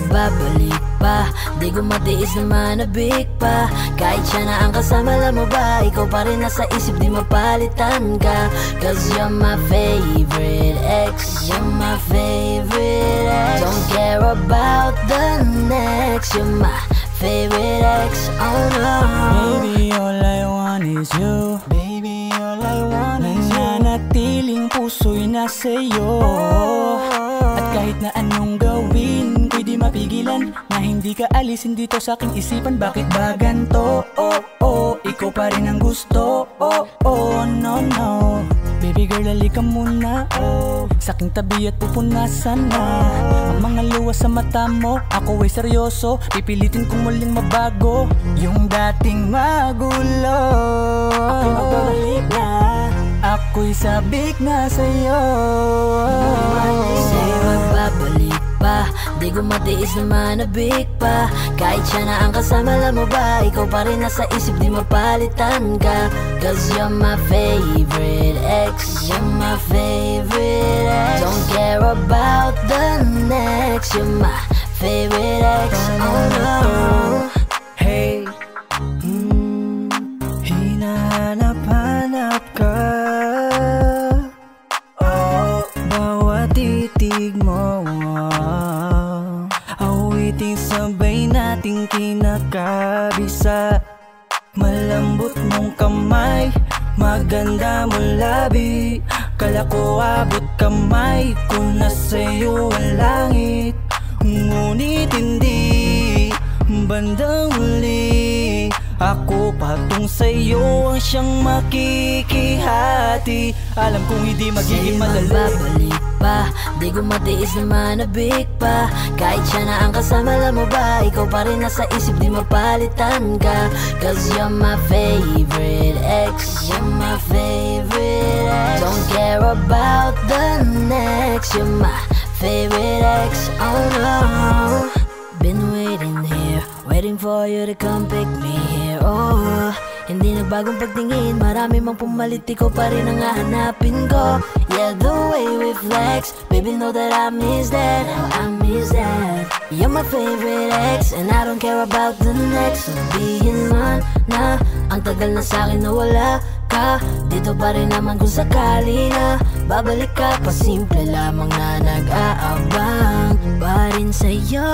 magbabalik pa, di ko matiis na manabik pa. Kahit siya na ang kasama, alam mo ba, ikaw pa rin nasa isip, di mapalitan ka. Cause you're my favorite ex, you're my favorite ex. Don't care about the next, you're my favorite ex, oh no. Baby, all I want is you. Baby, all I want is you. Nananatiling puso'y nasa'yo. At kahit na anong gawin, ko'y di mapigilan na hindi ka alisin dito sa aking isipan. Bakit ba ganto? Oh, oh, ikaw pa rin ang gusto. Oh, oh, no, no. Baby girl, halika muna, oh, sa aking tabi at pupunasan na ang mga luha sa mata mo. Ako ay seryoso, pipilitin kong muling mabago yung dating magulo. Ako'y magbabalik na, ako'y sabik na sa'yo. Sa'yo magbabalik pa, di ko matiis na manabik pa. Kahit siya na ang kasama, alam mo ba, ikaw pa rin nasa isip, di mapalitan ka. Cause you're my favorite ex, you're my favorite ex. Don't care about the next, you're my favorite ex, oh no. Hey, hinahanap-hanap ka. Oh, bawat titig mo, awiting sabay nating kinakabisa. Malambot mong kamay, maganda mong labi. Kala ko abot kamay ko na sa'yo ang langit. Ngunit hindi, bandang huli ako patong sa'yo ang siyang makikihati. Alam kong hindi magiging madali. Magbabalik pa, di ko matiis na manabik pa. Kahit siya na ang kasama, alam mo ba, ikaw pa rin nasa isip, di mapalitan ka. Cause you're my favorite ex, you're my favorite ex. Don't care about the next, you're my favorite ex, oh no. Been waiting here, waiting for you to come pick me here, oh. Hindi nagbagong pagtingin, marami mang pumalit, ikaw pa rin ang hahanapin ko. Yeah, the way we flex, baby know that I miss that, I miss that. You're my favorite ex, and I don't care about the next. Sabihin man na, ang tagal na sa'kin na wala ka, dito pa rin naman kung sakali na babalik ka, pasimple lamang na nag-aabang pa rin sa'yo.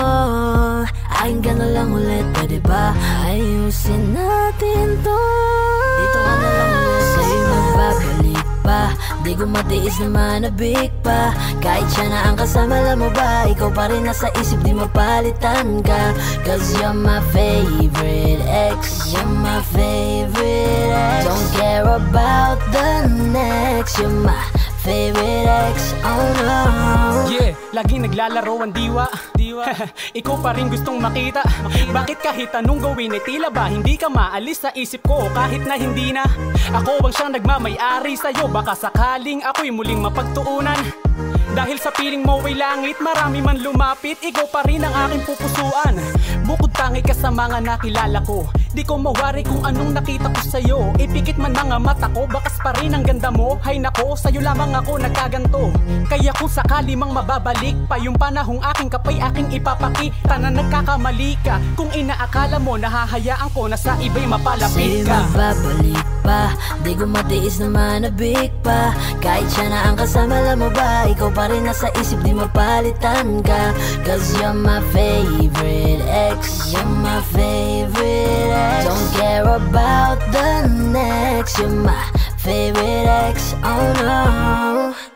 Akin ka na lang ulit, pwede ba ayusin natin to? Dito ka na lang ulit, sa'yo magbabalik pa, di ko matiis na manabik pa. Kahit siya na ang kasama, alam mo ba, ikaw pa rin nasa isip, di mapalitan ka. Cause you're my favorite ex, you're my favorite ex. Don't care about the next, you're my favorite ex, oh no. Yeah, laging naglalaro ang diwa. Ikaw pa rin gustong makita. Bakit kahit anong gawin ay tila ba hindi ka maalis sa isip ko kahit na hindi na ako ang siyang nagmamay-ari sa'yo. Baka sakaling ako'y muling mapagtuunan. Dahil sa piling mo ay langit, marami man lumapit, ikaw pa rin ang aking pupusuan. Bukod tangi ka sa mga nakilala ko, di ko mawari kung anong nakita ko sa'yo. Ipikit man mga mata ko, bakas pa rin ang ganda mo. Hay nako, sa'yo lamang ako nagkaganto. Kaya kung sakali mang mababalik pa yung panahong aking kapay, aking ipapakita na nagkakamali ka. Kung inaakala mo, nahahayaan ko na sa iba'y mapalapit ka. Sa'yo magbabalik pa, di ko matiis na manabik pa. Kahit siya na ang kasama, alam mo ba, ikaw pa rin nasa isip, di mapalitan ka. Cause you're my favorite ex, you're my favorite ex. Don't care about the next, you're my favorite ex, oh no.